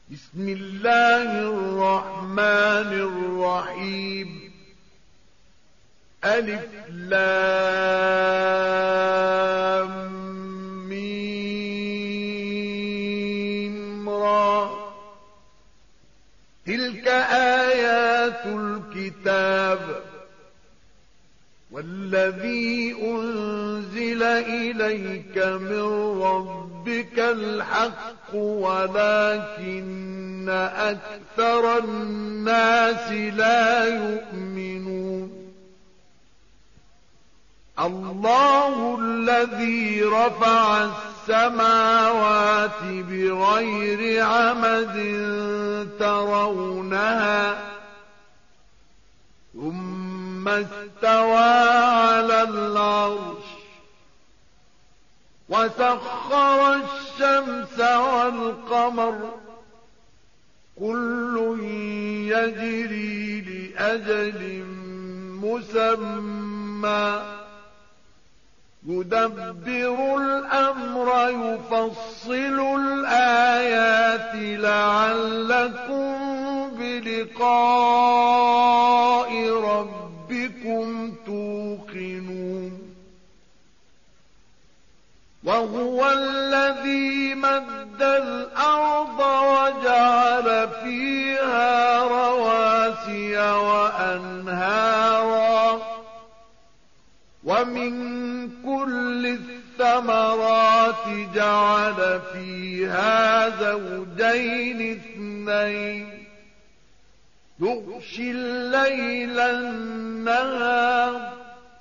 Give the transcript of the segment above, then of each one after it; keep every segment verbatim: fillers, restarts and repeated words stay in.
بسم الله الرحمن الرحيم. ألف لام ميم را. تلك آيات الكتاب والذي أنزل إليك من ربك الحق ولكن أكثر الناس لا يؤمنون. الله الذي رفع السماوات بغير عمد ترونها ثم استوى على العرش وسخر الشمس والقمر كل يجري لأجل مسمى يدبر الأمر يفصل الآيات لعلكم بلقاء ربكم توقنون. وهو الذي مد الأرض وجعل فيها رواسي وأنهارا ومن كل الثمرات جعل فيها زوجين اثنين يغشي الليل النهار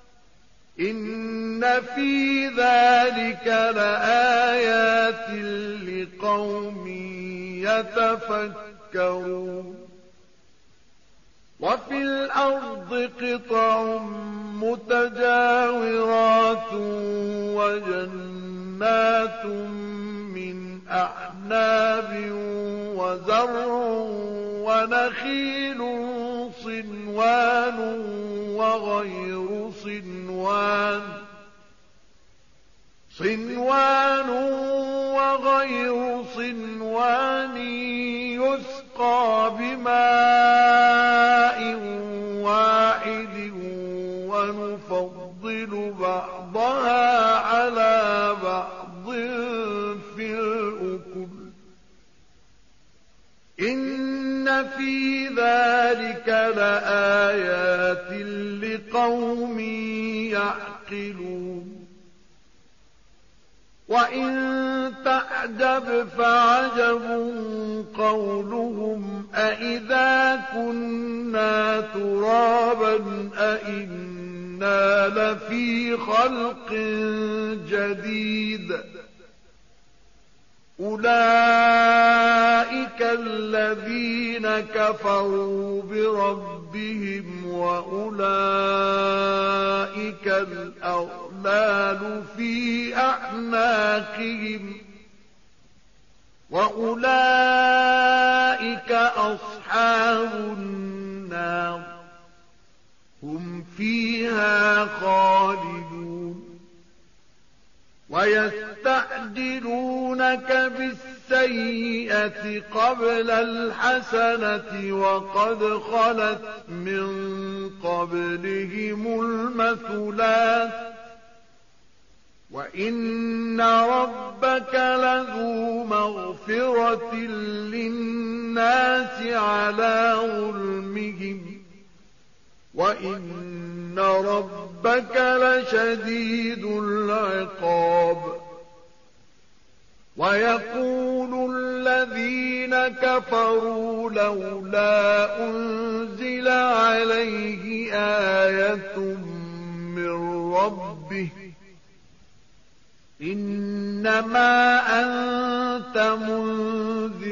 إن في ذلك لآيات لقوم يتفكرون. وفي الأرض قطع متجاورات وجنات من أعناب وزرع ونخيل صنوان وغير صنوان صنوان وغير صنوان يسقى بماء واحد ونفضل بعضها على بعض في الأكل إن في ذلك لآيات لقوم يعقلون. وإن تعجب فعجب قولهم أإذا كنا ترابا أإنا لفي خلق جديد أولئك الذين كفروا بربهم وأولئك الأغلال في أعناقهم وأولئك أصحاب النار هم فيها خالدون. ويستعجلونك بالسيئة قبل الحسنة وقد خلت من قبلهم المثلات وإن ربك لذو مغفرة للناس على ظلمهم وإن ربك لشديد العقاب. ويقول الذين كفروا لولا أنزل عليه آية من ربه إنما أنت منذر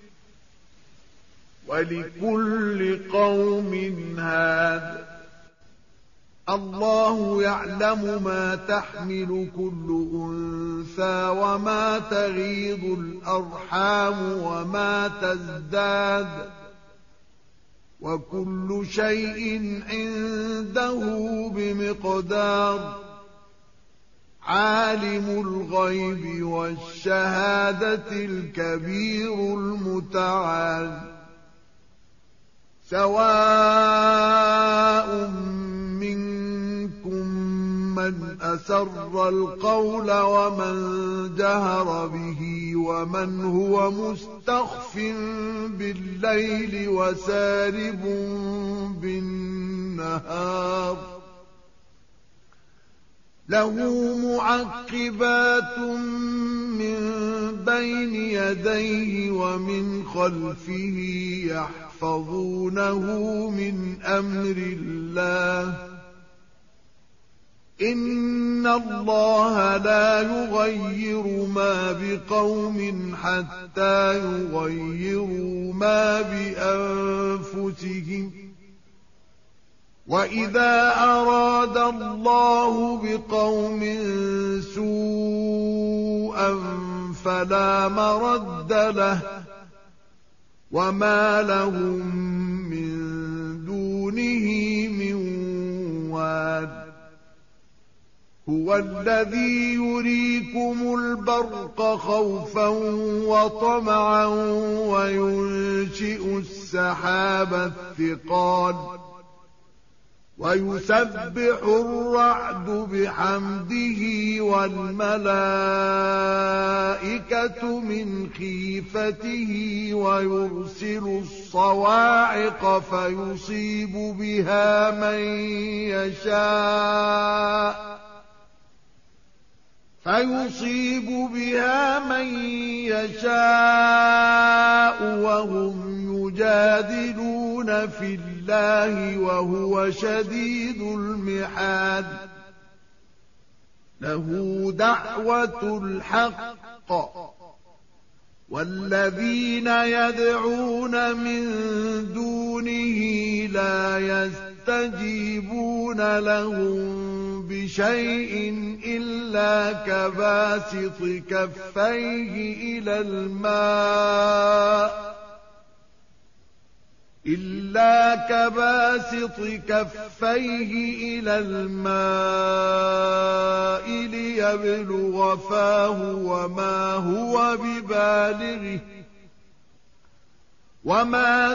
ولكل قوم هاد. الله يعلم ما تحمل كل أنثى وما تغيض الأرحام وما تزداد وكل شيء عنده بمقدار. عالم الغيب والشهادة الكبير المتعال سواء منكم من أسر القول ومن جهر به ومن هو مستخف بالليل وسارب بالنهار له معقبات من بين يديه ومن خلفه يحفظونه من أمر الله إن الله لا يغير ما بقوم حتى يغيروا ما بأنفسهم وإذا أراد الله بقوم سوءا فلا مرد له وما لهم من دونه من واد هو الذي يريكم البرق خوفا وطمعا وينشئ السحاب الثقال ويسبح الرعد بحمده والملائكة من خيفته ويرسل الصواعق فيصيب بها من يشاء فيصيب بها من يشاء وهم يجادلون في الله وهو شديد المحال له دعوة الحق والذين يدعون من دونه لا يستجيبون لهم بشيء إلا كباسط كفيه إلى الماء إلا كباسط كفيه إلى الماء ليبلغ فاه وما هو ببالغه وما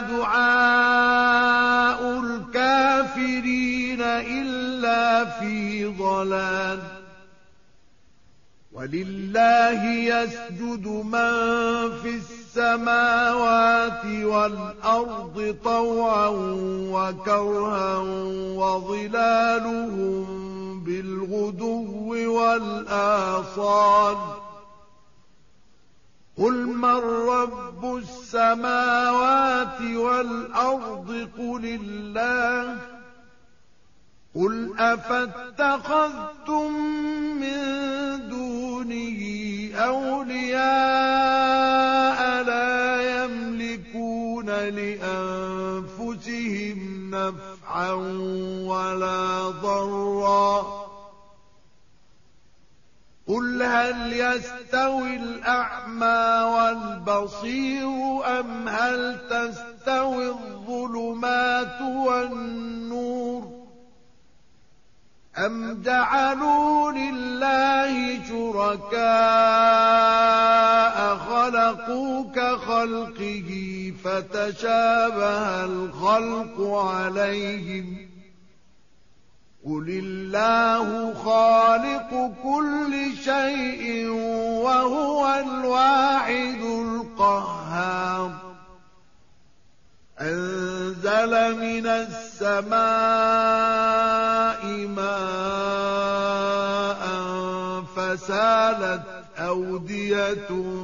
دعاء الكافرين إلا في ضلال ولله يسجد من في السماوات والأرض طوعا وكرها وظلالهم بالغدو والآصال قل من رب السماوات والأرض قل الله قل أفاتخذتم من دونه أولياء لا يملكون لأنفسهم نفعا ولا ضرا قل هل يستوي الأعمى والبصير أم هل تستوي الظلمات والنور أم جعلوا لله شركاء خلقوا كخلقه فتشابه الخلق عليهم قل الله خالق كل شيء وهو الواحد القهار أنزل من السماء ماء فسالت أودية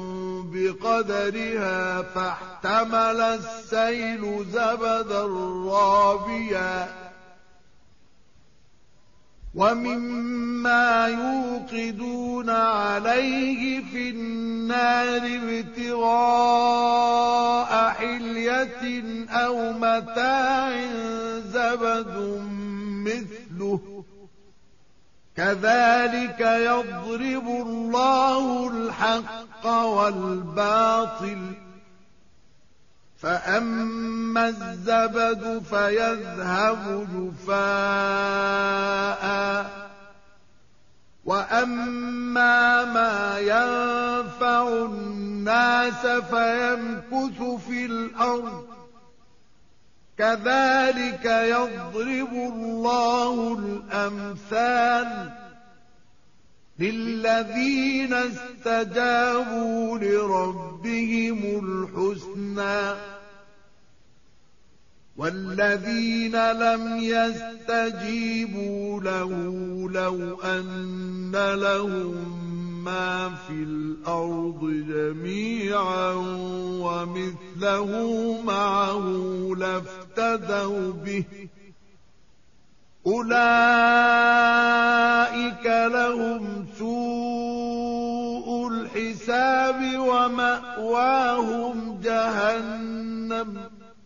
بقدرها فاحتمل السيل زبدا رابيا ومما يوقدون عليه في النار ابتغاء حلية أو متاع زبد مثله كذلك يضرب الله الحق والباطل فأما الزبد فيذهب جفاء وأما ما ينفع الناس فيمكث في الأرض كذلك يضرب الله الأمثال للذين استجابوا لربهم الحسنى والذين لم يستجيبوا له لو أن لهم ما في الأرض جميعا ومثله معه لافتدوا به أولئك لهم سوء الحساب ومأواهم جهنم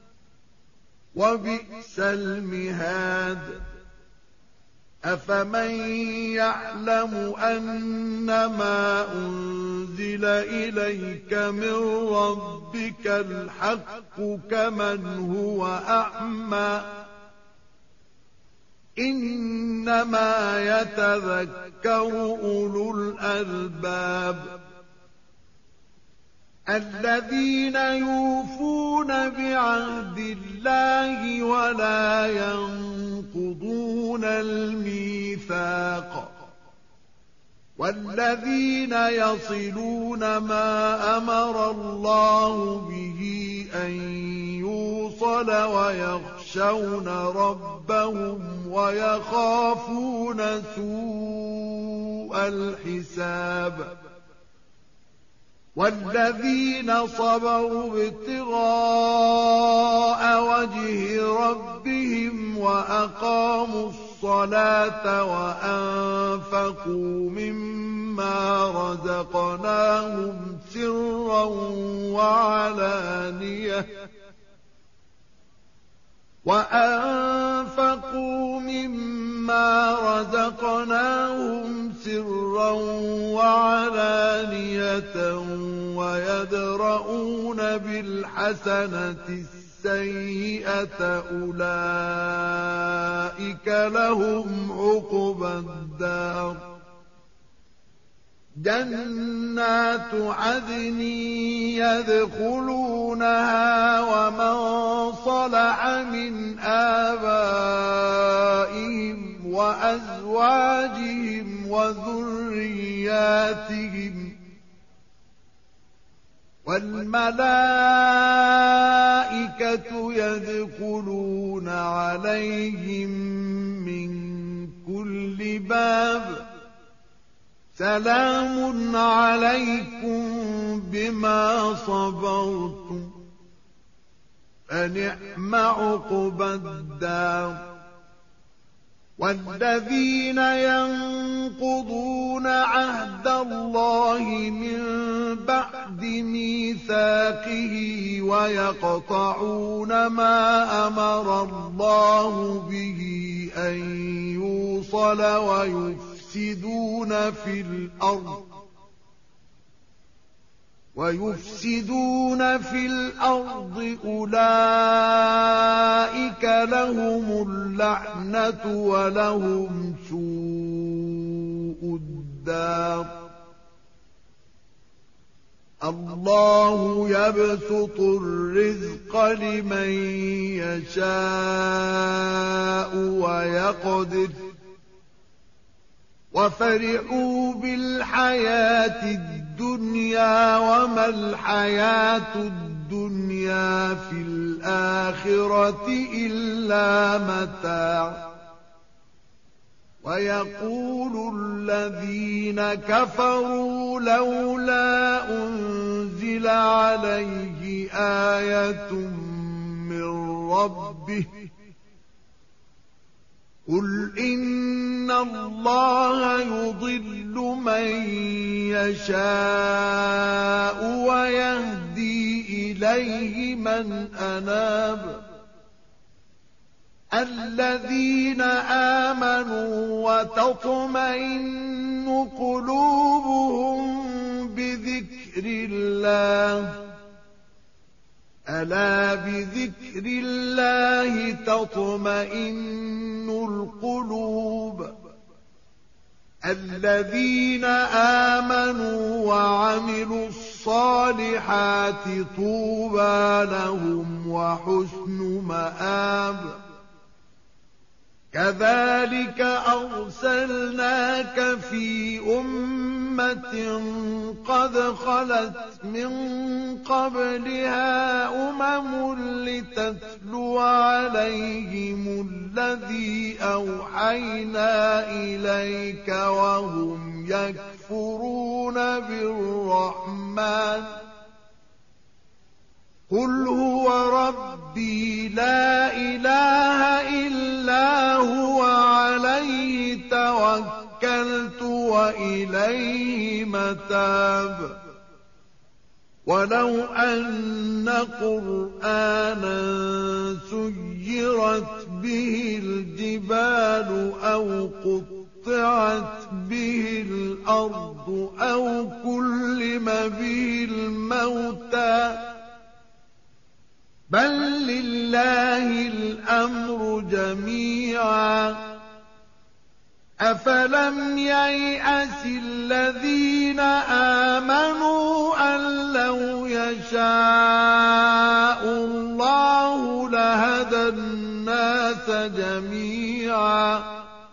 وبئس المهاد أفمن يعلم أنما أنزل إليك من ربك الحق كمن هو أعمى إنما يتذكر أولو الألباب الذين يوفون بعهد الله ولا ينقضون الميثاق والذين يصلون ما أمر الله به أن يوصل ويخشون ربهم ويخافون سوء الحساب والذين صبروا ابتغاء وجه ربهم وأقاموا الصلاة وأنفقوا مما رزقناهم سرا وعلانية وأنفقوا مما رزقناهم سرا وعلانية ويدرؤون بالحسنة السيئة أولئك لهم عقبى الدار جنات عدن يدخلونها ومن صلح من آبائهم وأزواجهم وذرياتهم والملائكة يدخلون عليهم من كل باب سلام عليكم بما صبرتم فنعم عقبى الدار والذين ينقضون عهد الله من بعد ميثاقه ويقطعون ما أمر الله به أن يوصل ويفسدون في الأرض ويفسدون في الأرض أولئك لهم اللعنة ولهم سوء الدار الله يبسط الرزق لمن يشاء ويقدر وفرحوا بالحياة الدنيا وما الحياة الدنيا في الآخرة إلا متاع ويقول الذين كفروا لولا أنزل عليه آية من ربه قل إن الله يضل من يشاء ويهدي إليه من أناب الذين آمنوا وتطمئن قلوبهم بذكر الله ألا بذكر الله تطمئن القلوب الذين آمنوا وعملوا الصالحات طوبى لهم وحسن مآب. كذلك أرسلناك في أمة قد خلت من قبلها أمم لتتلو عليهم الذي أوحينا إليك وهم يكفرون بالرحمن. قل هو ربي لا إله إلا هو عليه توكلت وإليه متاب. ولو أن قرآنا سيرت به الجبال أو قطعت به الأرض أو كلم به الموتى بل لله الأمر جميعا. أفلم ييأس الذين آمنوا أن لو يشاء الله لهدى الناس جميعا.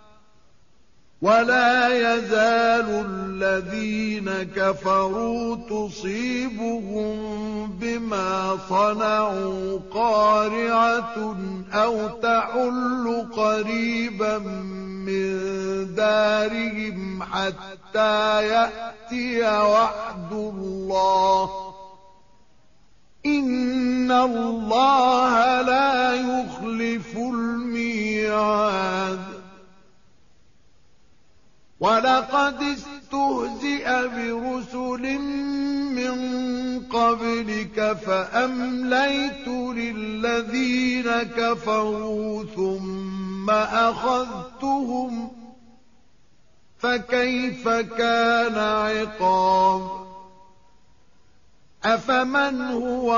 ولا يزال الذين كفروا تصيبهم بما صنعوا قارعة أو تحل قريبا من دارهم حتى يأتي وعد الله. إن الله لا يخلف الميعاد. ولقد استهزئ برسل من قبلك فأمليت للذين كفروا ثم أخذتهم فكيف كان عقاب. أفمن هو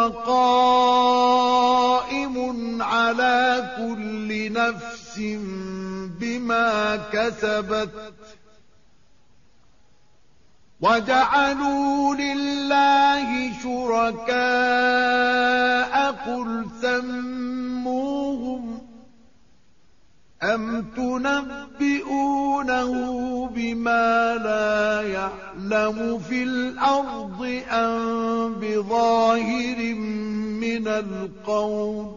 قائم على كل نفس بما كسبت وجعلوا لله شركاء قل سموهم أم تنبئونه بما لا يعلم في الأرض أم بظاهر من القول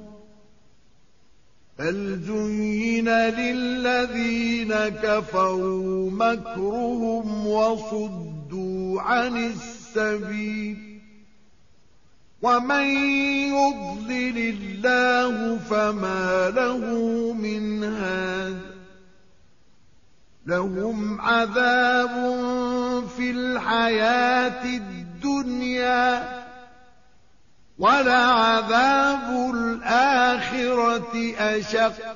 بل زين للذين كفروا مكرهم وصدوا عن السبيل. ومن يضلل الله فما له من هاد. لهم عذاب في الحياة الدنيا ولعذاب الآخرة أشق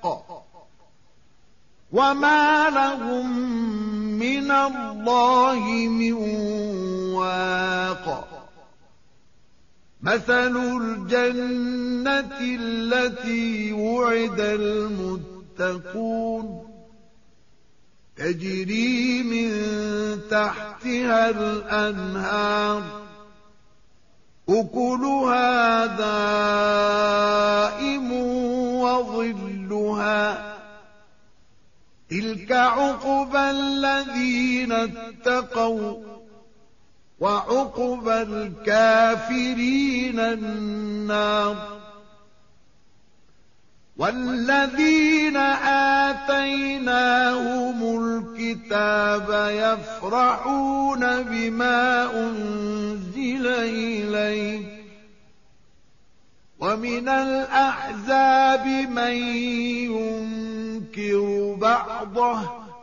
وما لهم من الله من واق. مثل الجنة التي وعد المتقون تجري من تحتها الأنهار أكلها دائم وظلها تلك عقبى الذين اتقوا وعقبى الكافرين النار. والذين آتيناهم الكتاب يفرحون بما أنزل إليك ومن الأحزاب من ينكر بعضه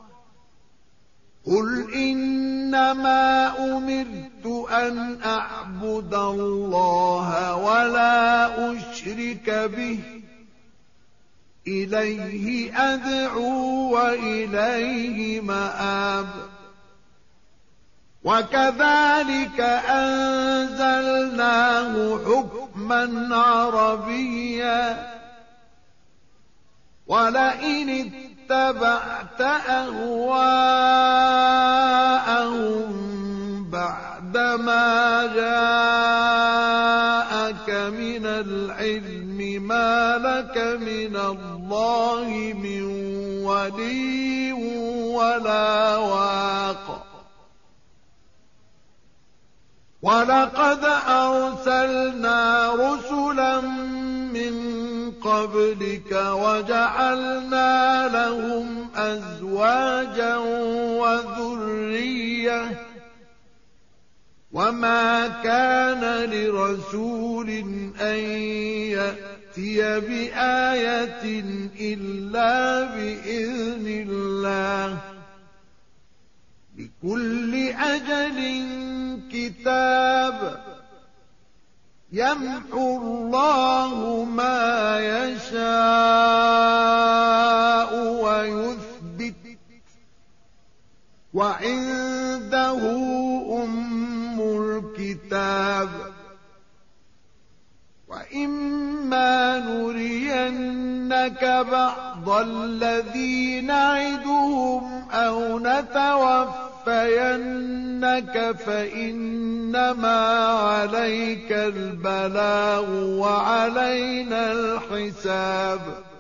قل إنما أمرت أن أعبد الله ولا أشرك به إليه أدعو وإليه مآب. وكذلك أنزلناه حكما عربيا ولئن اتبعت أهواءهم بعدما جاءك من العلم ما لك من الله من ولي ولا واق ولقد أرسلنا رسلا من قبلك وجعلنا لهم أزواجا وذرية وما كان لرسول أن يأتي بآية إلا بإذن الله لكل أجل كتاب يمحو الله ما يشاء ويثبت وعنده أم الكتاب وإما نرينك بعض الذي نعدهم أو نتوفينك فإنما عليك البلاغ وعلينا الحساب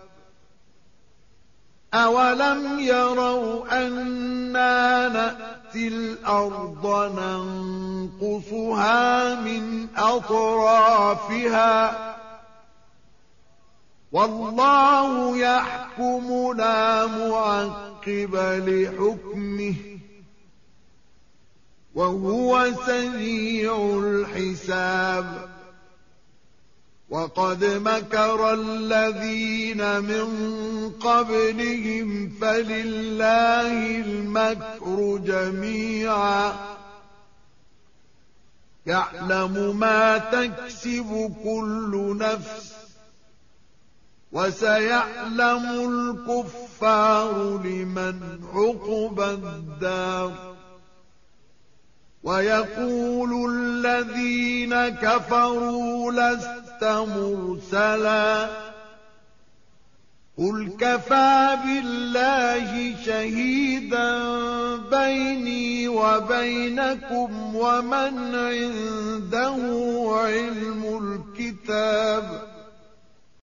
أولم يروا أنا نأتي الأرض ننقصها من أطرافها والله يحكم لا معقب لحكمه وهو سريع الحساب وقد مكر الذين من قبلهم فلله المكر جميعا يعلم ما تكسب كل نفس وسيعلم الكفار لمن عقبى الدار ويقول الذين كفروا لست مرسلا قل كفى بالله شهيدا بيني وبينكم ومن عنده علم الكتاب